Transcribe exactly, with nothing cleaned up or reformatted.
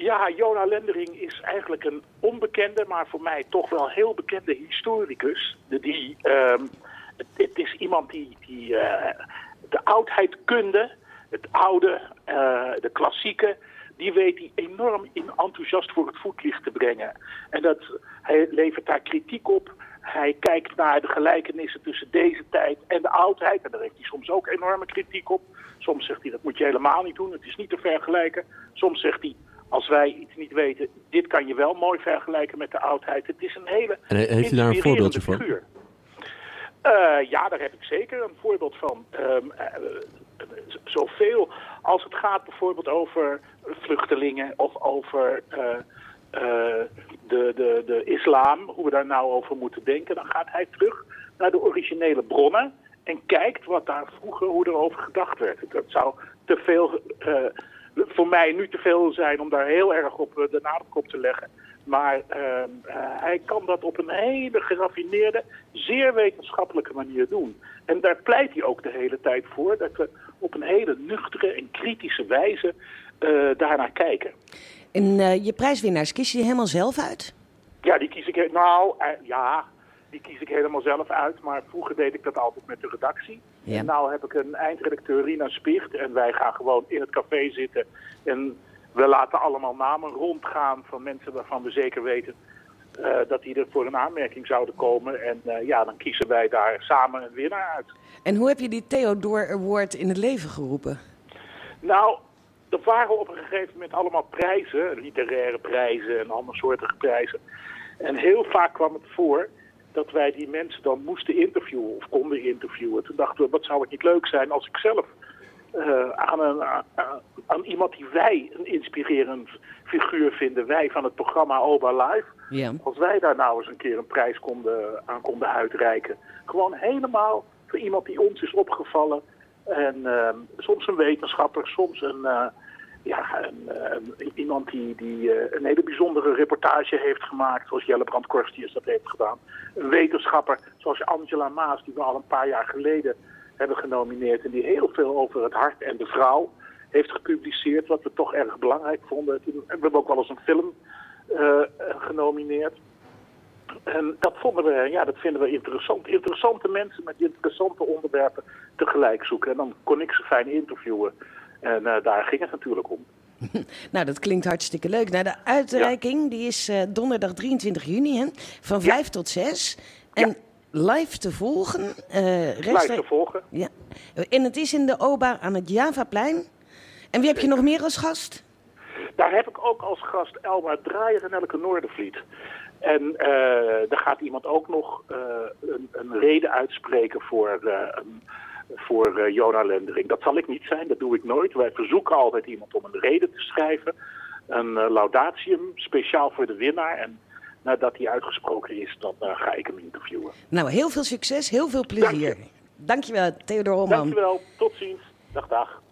Ja, Jona Lendering is eigenlijk een onbekende, maar voor mij toch wel heel bekende historicus. Die, uh, het, het is iemand die, die uh, de oudheidkunde, het oude, uh, de klassieke, die weet hij enorm in enthousiast voor het voetlicht te brengen. En dat, hij levert daar kritiek op. Hij kijkt naar de gelijkenissen tussen deze tijd en de oudheid. En daar heeft hij soms ook enorme kritiek op. Soms zegt hij, dat moet je helemaal niet doen. Het is niet te vergelijken. Soms zegt hij, als wij iets niet weten, dit kan je wel mooi vergelijken met de oudheid. Het is een hele en heeft u daar een voorbeeldje van? Figuur. Uh, ja, daar heb ik zeker een voorbeeld van. Um, uh, zoveel als het gaat bijvoorbeeld over vluchtelingen of over uh, uh, de, de, de islam, hoe we daar nou over moeten denken, dan gaat hij terug naar de originele bronnen en kijkt wat daar vroeger, hoe er over gedacht werd. Dat zou te veel, uh, voor mij nu te veel zijn om daar heel erg op de nadruk op te leggen. Maar uh, uh, hij kan dat op een hele geraffineerde, zeer wetenschappelijke manier doen. En daar pleit hij ook de hele tijd voor, dat we op een hele nuchtere en kritische wijze uh, daarnaar kijken. En uh, je prijswinnaars, kies je die helemaal zelf uit? Ja, die kies ik, nou, uh, ja, die kies ik helemaal zelf uit. Maar vroeger deed ik dat altijd met de redactie. Ja. En nu heb ik een eindredacteur, Rina Spicht. En wij gaan gewoon in het café zitten en we laten allemaal namen rondgaan van mensen waarvan we zeker weten uh, dat die er voor een aanmerking zouden komen. En uh, ja, dan kiezen wij daar samen een winnaar uit. En hoe heb je die Theodor Award in het leven geroepen? Nou, er waren op een gegeven moment allemaal prijzen, literaire prijzen en andersoortige prijzen. En heel vaak kwam het voor dat wij die mensen dan moesten interviewen of konden interviewen. Toen dachten we, wat zou het niet leuk zijn als ik zelf Uh, aan, een, uh, aan iemand die wij een inspirerend figuur vinden, wij van het programma Oba Live, ja. Als wij daar nou eens een keer een prijs konden, aan konden uitreiken. Gewoon helemaal voor iemand die ons is opgevallen. En uh, soms een wetenschapper, soms een, uh, ja, een, uh, iemand die, die uh, een hele bijzondere reportage heeft gemaakt, zoals Jelle Brand-Korstius dat heeft gedaan. Een wetenschapper zoals Angela Maas, die we al een paar jaar geleden hebben genomineerd en die heel veel over het hart en de vrouw heeft gepubliceerd, wat we toch erg belangrijk vonden. We hebben ook wel eens een film uh, genomineerd. En dat vonden we, ja, dat vinden we interessant. Interessante mensen met interessante onderwerpen tegelijk zoeken. En dan kon ik ze fijn interviewen. En uh, daar ging het natuurlijk om. Nou, dat klinkt hartstikke leuk. Nou, de uitreiking ja. die is uh, donderdag drieëntwintig juni, hè? Van vijf ja. tot zes. En ja. live te volgen. Uh, live te volgen. Ja. En het is in de Oba aan het Javaplein. En wie heb je nog meer als gast? Daar heb ik ook als gast Elma Draaier en Elke Noordervliet. En uh, daar gaat iemand ook nog uh, een, een reden uitspreken voor, uh, een, voor uh, Jona Lendering. Dat zal ik niet zijn, dat doe ik nooit. Wij verzoeken altijd iemand om een reden te schrijven. Een uh, laudatium, speciaal voor de winnaar. En nadat die uitgesproken is, dan uh, ga ik hem interviewen. Nou, heel veel succes, heel veel plezier. Dank je. Dankjewel, Theodor Holman. Dankjewel, tot ziens. Dag, dag.